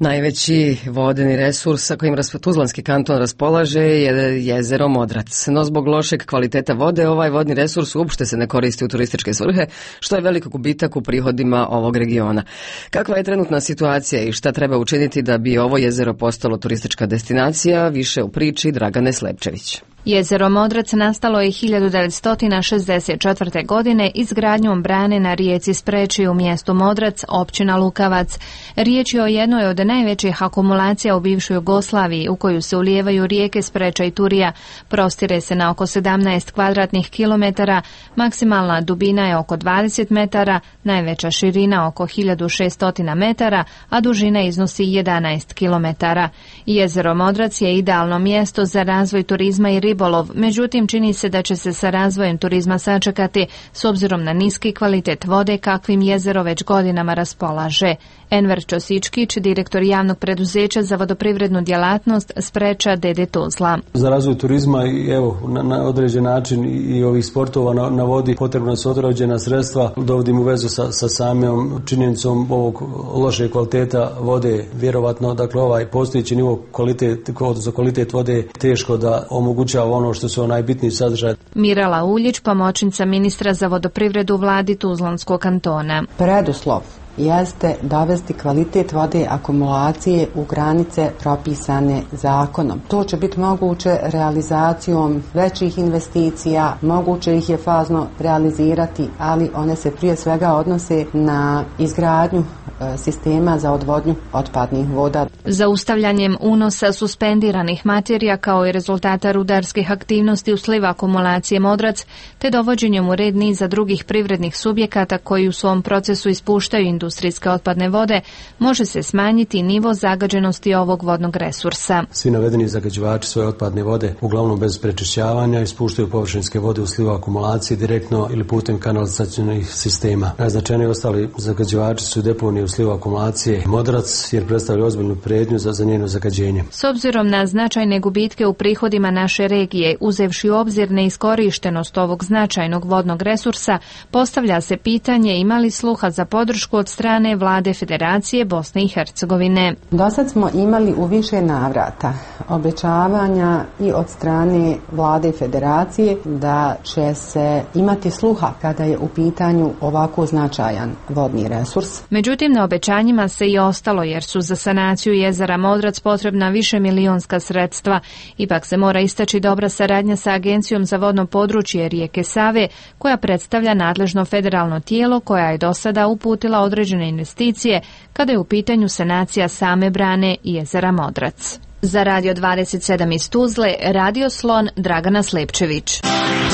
Najveći vodeni resurs sa kojim Tuzlanski kanton raspolaže je jezero Modrac. No zbog lošeg kvaliteta vode ovaj vodni resurs uopšte se ne koristi u turističke svrhe, što je velik gubitak u prihodima ovog regiona. Kakva je trenutna situacija i šta treba učiniti da bi ovo jezero postalo turistička destinacija? Više u priči Dragane Slepčević. Jezero Modrac nastalo je hiljadu devetsto šezdeset četvrte. godine izgradnjom brane na rijeci Spreči u mjestu Modrac, općina Lukavac. Riječ je o jednoj od najvećih akumulacija u bivšoj Jugoslaviji u koju se ulijevaju rijeke Spreča i Turija. Prostire se na oko sedamnaest kvadratnih kilometara, maksimalna dubina je oko dvadeset metara, najveća širina oko hiljadu šesto metara, a dužina iznosi jedanaest kilometara. Jezero Modrac je idealno mjesto za razvoj turizma i ribolov, međutim čini se da će se sa razvojem turizma sačekati s obzirom na niski kvalitet vode kakvim jezero već godinama raspolaže. Enver Ćosičkić, direktor javnog preduzeća za vodoprivrednu djelatnost Spreča D D Tuzla. Za razvoj turizma i evo na, na određen način i ovih sportova na, na vodi potrebna su određena sredstva. Dovodim u vezu sa, sa samom činjenicom ovog loše kvaliteta vode. Vjerovatno, dakle, ovaj postojeći nivo kvalitet, odnosno kvalitet vode je teško da omogućava ono što su najbitniji sadržaj. Mirala Uljić, pomoćnica ministra za vodoprivredu vladi Tuzlanskog kantona. Preduslov jeste dovesti kvalitet vode akumulacije u granice propisane zakonom. To će biti moguće realizacijom većih investicija, moguće ih je fazno realizirati, ali one se prije svega odnose na izgradnju sistema za odvodnju otpadnih voda. Zaustavljanjem unosa suspendiranih materija kao i rezultata rudarskih aktivnosti u slivu akumulacije Modrac, te dovođenjem u red niza drugih privrednih subjekata koji u svom procesu ispuštaju industrijske otpadne vode, može se smanjiti nivo zagađenosti ovog vodnog resursa. Svi navedeni zagađivači svoje otpadne vode uglavnom bez prečišćavanja ispuštaju površinske vode u slivu akumulacije direktno ili putem kanalizacionih sistema. Najznačajniji ostali zagađivači su deponije u slivu akumulacije Modrac jer predstavlja ozbiljnu prijetnju za, za njeno zagađenje. S obzirom na značajne gubitke u prihodima naše regije, uzevši u obzir neiskorištenost ovog značajnog vodnog resursa, postavlja se pitanje ima li sluha za podršku od strane vlade Federacije Bosne i Hercegovine. Do sad smo imali u više navrata obećavanja i od strane vlade Federacije da će se imati sluha kada je u pitanju ovako značajan vodni resurs. Međutim, na obećanjima se i ostalo jer su za sanaciju jezera Modrac potrebna više milionska sredstva. Ipak se mora istaći dobra saradnja sa Agencijom za vodno područje rijeke Save, koja predstavlja nadležno federalno tijelo koja je do sada uputila određene investicije kada je u pitanju sanacija same brane i jezera Modrac. Za Radio dvadeset sedam iz Tuzle, Radio Slon, Dragana Slepčević.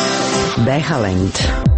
Behalend.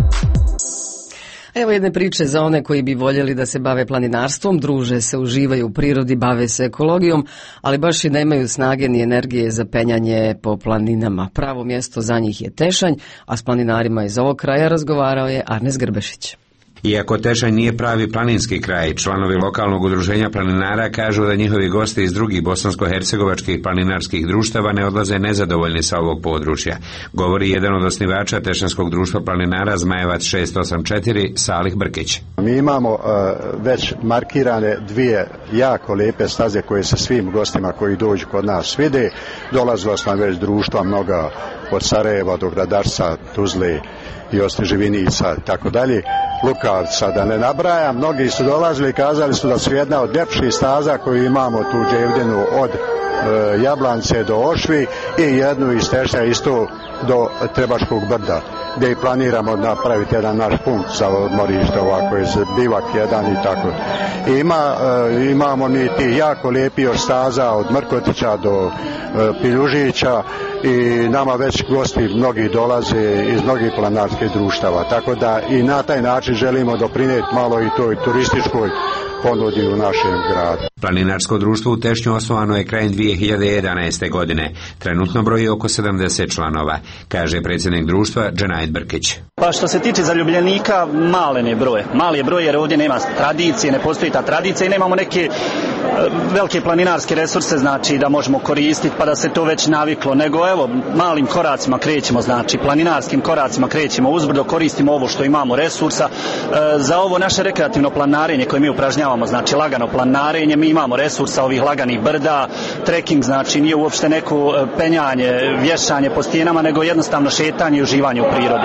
Evo jedne priče za one koji bi voljeli da se bave planinarstvom, druže se, uživaju u prirodi, bave se ekologijom, ali baš i nemaju snage ni energije za penjanje po planinama. Pravo mjesto za njih je Tešanj, a s planinarima iz ovog kraja razgovarao je Arnes Grbešić. Iako Tešanj nije pravi planinski kraj, članovi lokalnog udruženja planinara kažu da njihovi gosti iz drugih bosansko-hercegovačkih planinarskih društava ne odlaze nezadovoljni sa ovog područja. Govori jedan od osnivača Tešanskog društva planinara Zmajevac šest osam četiri, Salih Brkić. Mi imamo uh, već markirane dvije jako lijepe staze koje se svim gostima koji dođu kod nas vide. Dolazilo su nam već društva mnoga od Sarajeva do Gradarca, Tuzle i Osniživinica, tako dalje, Lukavca, da ne nabrajam. Mnogi su dolazili i kazali su da su jedna od ljepših staza koju imamo tu Đevdinu od e, Jablance do Ošvi i jednu iz Tešnja isto do Trebačkog brda, gdje i planiramo napraviti jedan naš punkt za odmorište, ovako je bivak jedan i tako. Ima, e, imamo mi ti jako lijepi od staza od Mrkotića do e, Piljužića i nama već gosti mnogi dolaze iz mnogih planinarskih društava, tako da i na taj način želimo doprinijeti malo i toj turističkoj ponudi u našem gradu. Planinarsko društvo u Tešnju osnovano je krajem dvije hiljade jedanaeste. godine. Trenutno broji oko sedamdeset članova, kaže predsjednik društva Dženajt Brkić. Pa što se tiče zaljubljenika, malen je broj. Mali je broj jer ovdje nema tradicije, ne postoji ta tradicija i nemamo neke velike planinarske resurse, znači da možemo koristiti pa da se to već naviklo, nego evo malim koracima krećemo, znači planinarskim koracima krećemo uzbrdo, koristimo ovo što imamo resursa. Za ovo naše rekreativno planarenje koje mi upražnjavamo, znači lagano planarenje, mi imamo resursa ovih laganih brda, trekking, znači nije uopšte neko penjanje, vješanje po stijenama, nego jednostavno šetanje i uživanje u prirodi.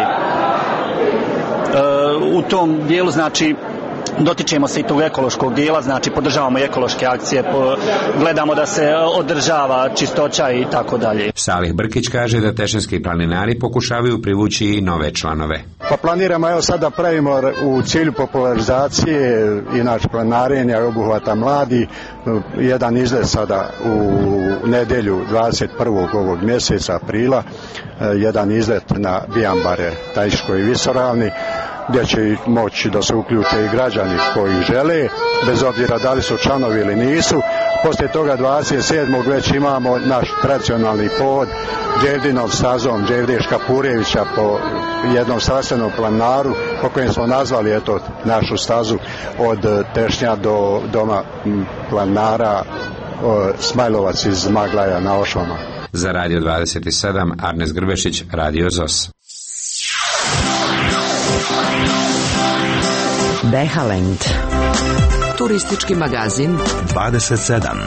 U tom dijelu, znači, dotičemo se i tog ekološkog dijela, znači podržavamo ekološke akcije, gledamo da se održava čistoća i tako dalje. Salih Brkić kaže da tešinski planinari pokušavaju privući i nove članove. Pa planiramo, evo sada pravimo u cilju popularizacije inače planarenja i obuhvata mladi jedan izlet sada u nedjelju dvadeset prvog ovog mjeseca aprila, jedan izlet na Bijambare, Tajškoj i Visoravni, gdje će moći da se uključe i građani koji žele, bez obzira da li su članovi ili nisu. Poslije toga dvadeset sedmog već imamo naš tradicionalni povod Đevdinom stazom Đevdeška Purevića po jednom strastvenom planaru po kojem smo nazvali eto, našu stazu od Tešnja do doma planara o, Smajlovac iz Maglaja na Ošvama. Za Radio dvadeset sedam Arnes Grbešić, Radio Z O S. Behaland. Turistički magazin dvadeset sedam.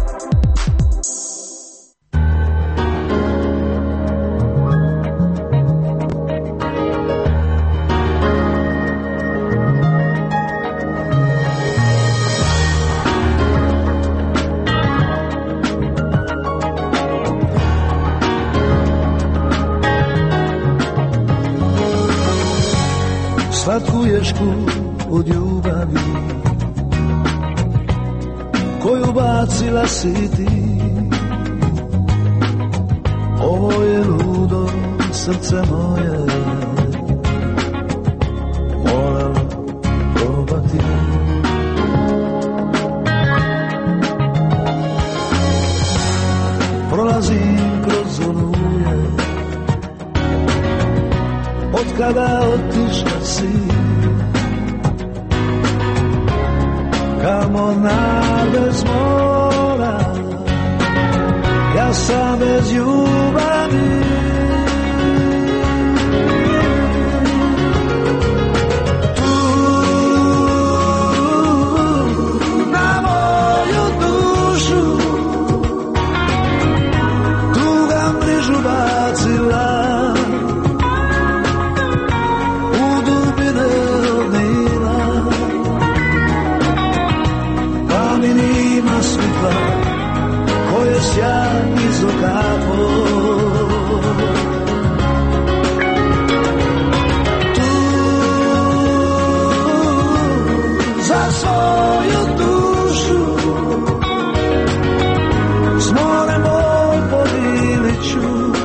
Slatku ješku od ljubavi koju bacila si ti, ovo je ludo srce moje moram probati. Prolazim kroz oluje od kada otišla si, kamo na bez mora, ja sam bez ljubavi. Tu na moju dušu tuga mrižu bacila, koje sjaj iz okapo. Tu za svoju dušu s morem moj podilit ću,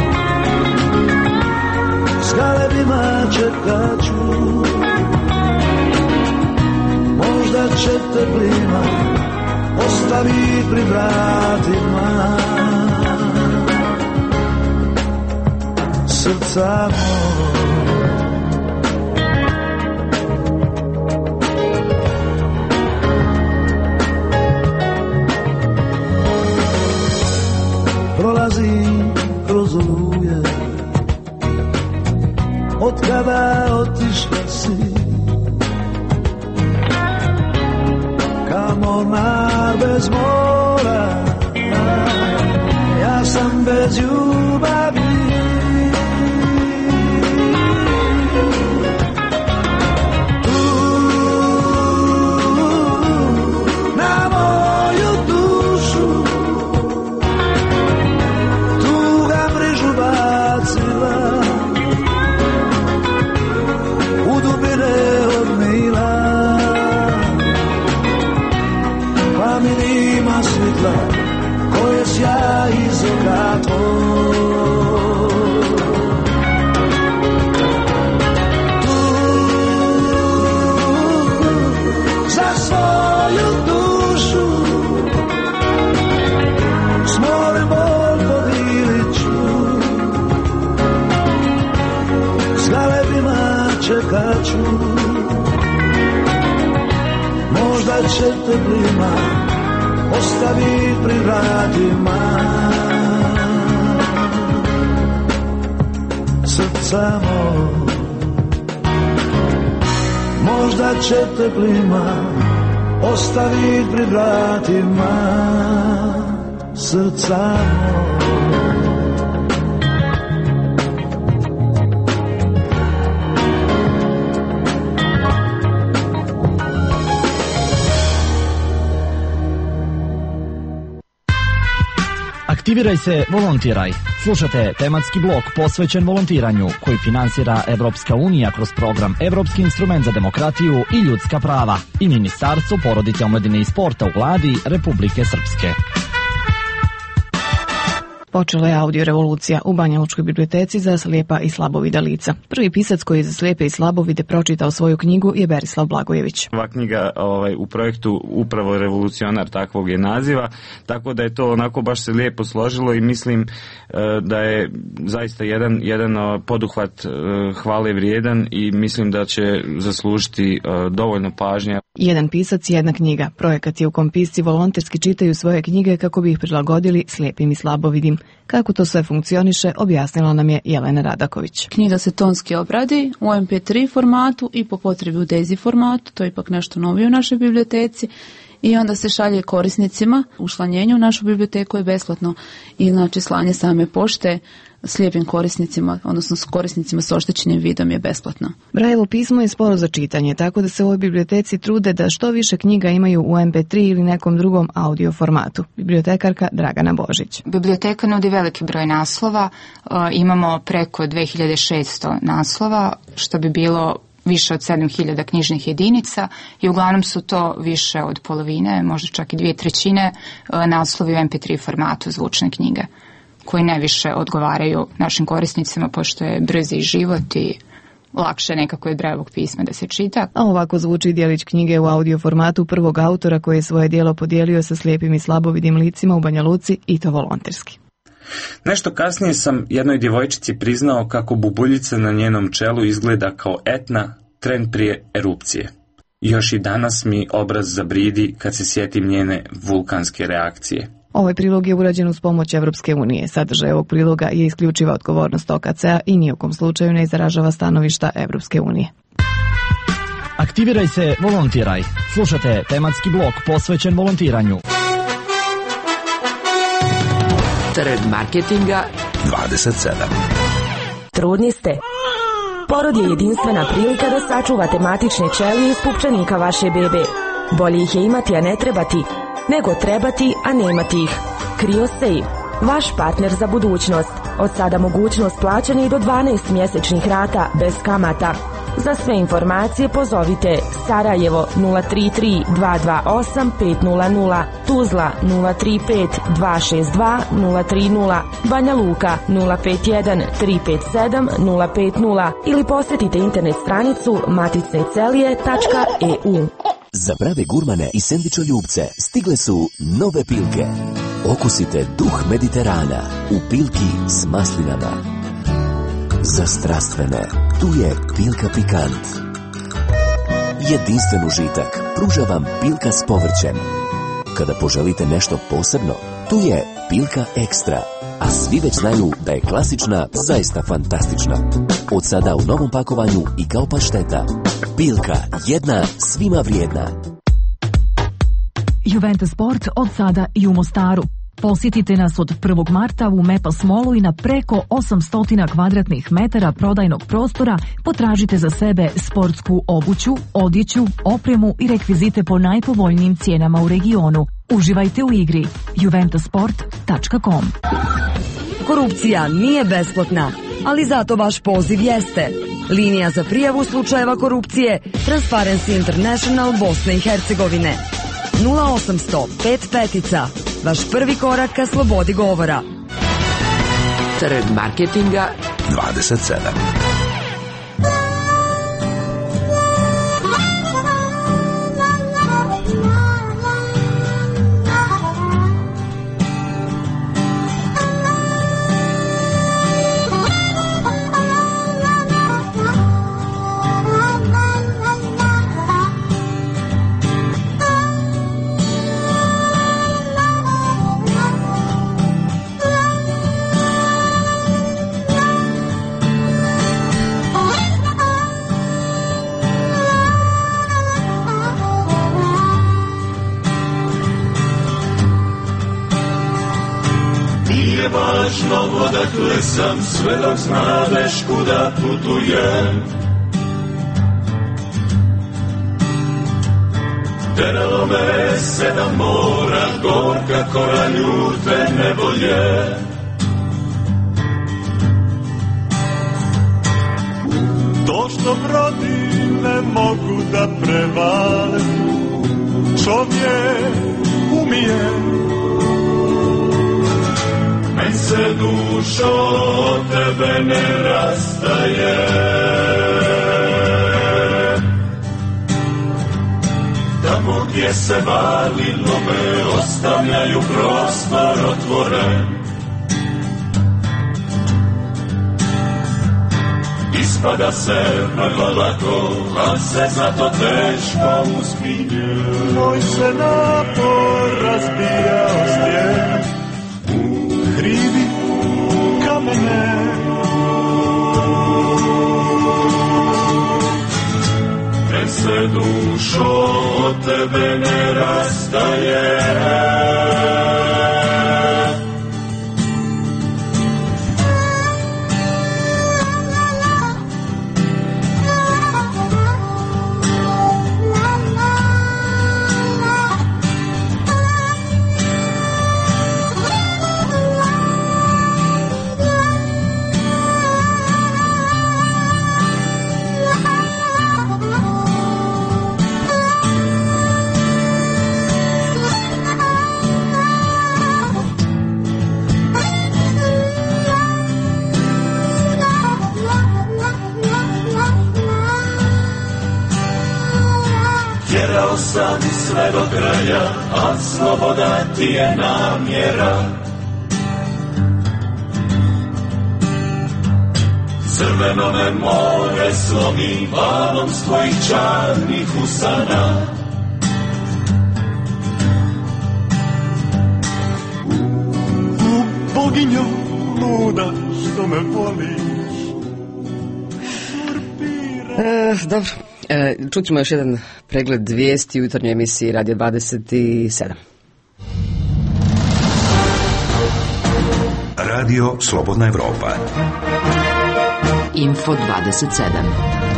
s galebima čekat ću, možda će te plima ostavi pri vratima srca moj. Prolazim kroz oluje od kada otišla si, kamo na bez mora, ja sam bez ljubavi. Tu na moju dušu tuga mrežu bacila, u dubine odmila, pa mi nima svjetla koje sjaj iz oka tvoj. Tu za svoju dušu s morem bol podilit ću, s galebima čekat ću, možda će te plima ostavi pri vratima srca moj. Možda će te plima ostavi pri vratima srca moj. Aktiviraj se, volontiraj. Slušate tematski blok posvećen volontiranju koji finansira Evropska unija kroz program Evropski instrument za demokratiju i ljudska prava i Ministarstvo porodice, omladine i sporta u vladi Republike Srpske. Počela je audio revolucija u Banjalučkoj biblioteci za slijepa i slabovida lica. Prvi pisac koji je za slijepe i slabovide pročitao svoju knjigu je Berislav Blagojević. Ova knjiga ovaj, u projektu upravo revolucionar takvog je naziva, tako da je to onako baš se lijepo složilo i mislim da je zaista jedan, jedan poduhvat hvale vrijedan i mislim da će zaslužiti dovoljno pažnje. Jedan pisac, jedna knjiga. Projekat je u kom pisci volonterski čitaju svoje knjige kako bi ih prilagodili slijepim i slabovidim. Kako to sve funkcioniše, objasnila nam je Jelena Radaković. Knjiga se tonski obradi u em pe tri formatu i po potrebi u dezi formatu, to je ipak nešto novije u našoj biblioteci. I onda se šalje korisnicima, učlanjenje u našu biblioteku je besplatno i znači slanje same pošte slijepim korisnicima, odnosno s korisnicima s oštećenim vidom je besplatno. Brailleovo pismo je sporo za čitanje, tako da se u ovoj biblioteci trude da što više knjiga imaju u em pe tri ili nekom drugom audio formatu. Bibliotekarka Dragana Božić. Biblioteka nudi veliki broj naslova, imamo preko dve hiljade šesto naslova, što bi bilo više od sedam hiljada knjižnih jedinica i uglavnom su to više od polovine, možda čak i dvije trećine naslovi u em pe tri formatu zvučne knjige, koji ne više odgovaraju našim korisnicima pošto je brzi život i lakše nekako je Brailleovog pisma da se čita. A ovako zvuči dijelić knjige u audio formatu prvog autora koji je svoje dijelo podijelio sa slijepim i slabovidim licima u Banja Luci i to volonterski. Nešto kasnije sam jednoj djevojčici priznao kako bubuljica na njenom čelu izgleda kao Etna tren prije erupcije. I još i danas mi obraz zabridi kad se sjetim njene vulkanske reakcije. Ovaj prilog je urađen uz pomoć Evropske unije. Sadržaj ovog priloga je isključiva odgovornost o ka ce a i nijekom slučaju ne izražava stanovišta Evropske unije. Aktiviraj se, volontiraj. Slušate tematski blok posvećen volontiranju. Trend marketinga dvadeset sedam. Trudni ste? Porod je jedinstvena prilika da sačuvate matične ćelije iz pupčanika vaše bebe. Bolje ih je imati, a ne trebati, nego trebati, a nemati ih. CryoSafe, vaš partner za budućnost. Od sada mogućnost plaćanja i do dvanaest mjesečnih rata bez kamata. Za sve informacije pozovite Sarajevo nula tri tri dva dva osam pet nula nula, Tuzla nula tri pet dva šest dva nula tri nula, Banja Luka nula pet jedan tri pet sedam nula pet nula ili posjetite internet stranicu maticnecelije tačka e u. Za prave gurmane i sendvičoljubce stigle su nove Pilke. Okusite duh Mediterana u Pilki s maslinama. Za strastvene, tu je Pilka Pikant. Jedinstven užitak pruža vam Pilka s povrćem. Kada poželite nešto posebno, tu je Pilka Ekstra. A svi već znaju da je klasična zaista fantastična. Od sada u novom pakovanju i kao pašteta. Pilka, jedna svima vrijedna. Juventus Sport od sada i u Mostaru. Posjetite nas od prvog marta u Mepas Mallu i na preko osamsto kvadratnih metara prodajnog prostora potražite za sebe sportsku obuću, odjeću, opremu i rekvizite po najpovoljnijim cijenama u regionu. Uživajte u igri. juventus sport tačka com. Korupcija nije besplatna, ali zato vaš poziv jeste. Linija za prijavu slučajeva korupcije Transparency International Bosne i Hercegovine. nula osamsto pet petica. Vaš prvi korak ka slobodi govora. Trend marketinga dvadeset sedam. nije važno odakle sam, sve dok znadeš kuda putujem. Teralo me sedam mora, gorka kora ljute nevolje. To što brodim ne mogu da prevale, čovjek umije. Men se dušo od tebe ne rastaje. Tamo gdje se valilo me ostavljaju prostor otvoren. Ispada se vrlo lako, a se zato teško uspinje. Moj se napor razbija o stijene, u hribi kamene. Men se dušo od tebe ne rastaje. Tjerao sam sve do kraja, a sloboda ti je namjera. Crveno me more slomi valom s tvojih čarnih usana. U boginjo luda što me voliš. E, dobro. E, čućemo još jedan pregled vijesti u jutarnjoj emisiji Radio dvadeset sedam. Radio Slobodna Evropa. Info dvadeset sedam.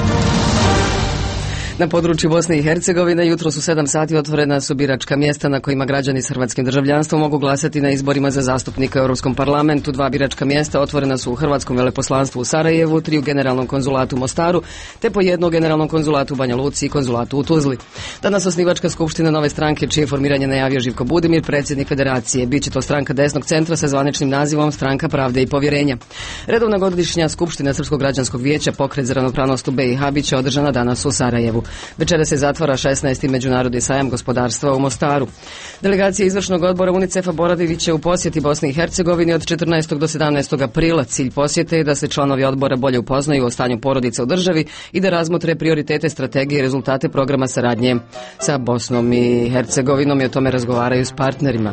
Na području Bosne i Hercegovine jutro su sedam sati otvorena su biračka mjesta na kojima građani s hrvatskim državljanstvom mogu glasati na izborima za zastupnika u Europskom parlamentu. Dva biračka mjesta otvorena su u Hrvatskom veleposlanstvu u Sarajevu, tri u Generalnom konzulatu u Mostaru, te po jedno u Generalnom konzulatu u Banja Luci i konzulatu u Tuzli. Danas osnivačka skupština nove stranke, čije formiranje najavio Živko Budimir, predsjednik federacije. Biće to stranka desnog centra sa zvaničnim nazivom Stranka pravde i povjerenja. Redovna godišnja skupština Srpskog građanskog vijeća, pokret za ravnopravnost u be i ha, biće održana danas u Sarajevu. Večera se zatvara šesnaesti međunarodni sajam gospodarstva u Mostaru. Delegacija izvršnog odbora UNICEF-a boravit će u posjeti Bosni i Hercegovini od četrnaestog do sedamnaestog aprila. Cilj posjete je da se članovi odbora bolje upoznaju o stanju porodice u državi i da razmotre prioritete, strategije i rezultate programa saradnje sa Bosnom i Hercegovinom i o tome razgovaraju s partnerima.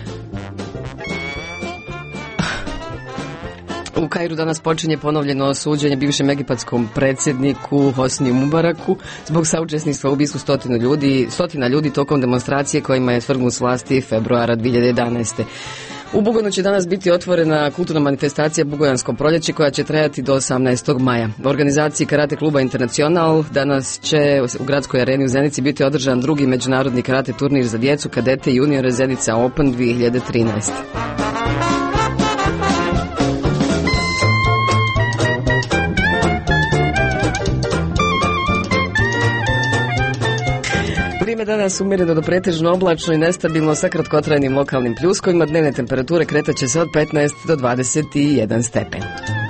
U Kairu danas počinje ponovljeno suđenje bivšem egipatskom predsjedniku Hosniju Mubaraku zbog saučesništva u ubistvu stotinu ljudi, stotina ljudi tokom demonstracije kojima je svrgnut s vlasti februara dvije hiljade jedanaeste. U Bugojnu će danas biti otvorena kulturna manifestacija Bugojansko proljeće koja će trajati do osamnaestog maja. U organizaciji karate kluba Internacional danas će u gradskoj areni u Zenici biti održan drugi međunarodni karate turnir za djecu, kadete i juniore Zenica Open dvije hiljade trinaeste. Vrijeme danas umjereno do pretežno oblačno i nestabilno sa kratkotrajnim lokalnim pljuskovima. Dnevne temperature kretat će se od petnaest do dvadeset jedan stepen.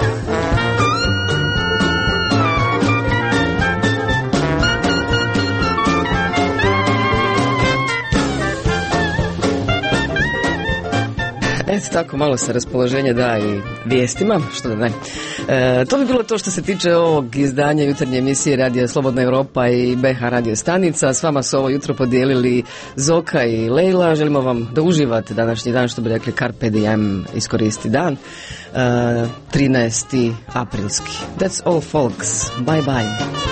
Eto tako, malo se raspoloženje da i vijestima, što da ne. E, to bi bilo to što se tiče ovog izdanja jutarnje emisije Radio Slobodna Evropa i be ha radio stanica. S vama su ovo jutro podijelili Zoka i Lejla. Želimo vam da uživate današnji dan, što bi rekli Carpe diem, iskoristi dan. E, trinaesti aprilski. That's all folks. Bye bye.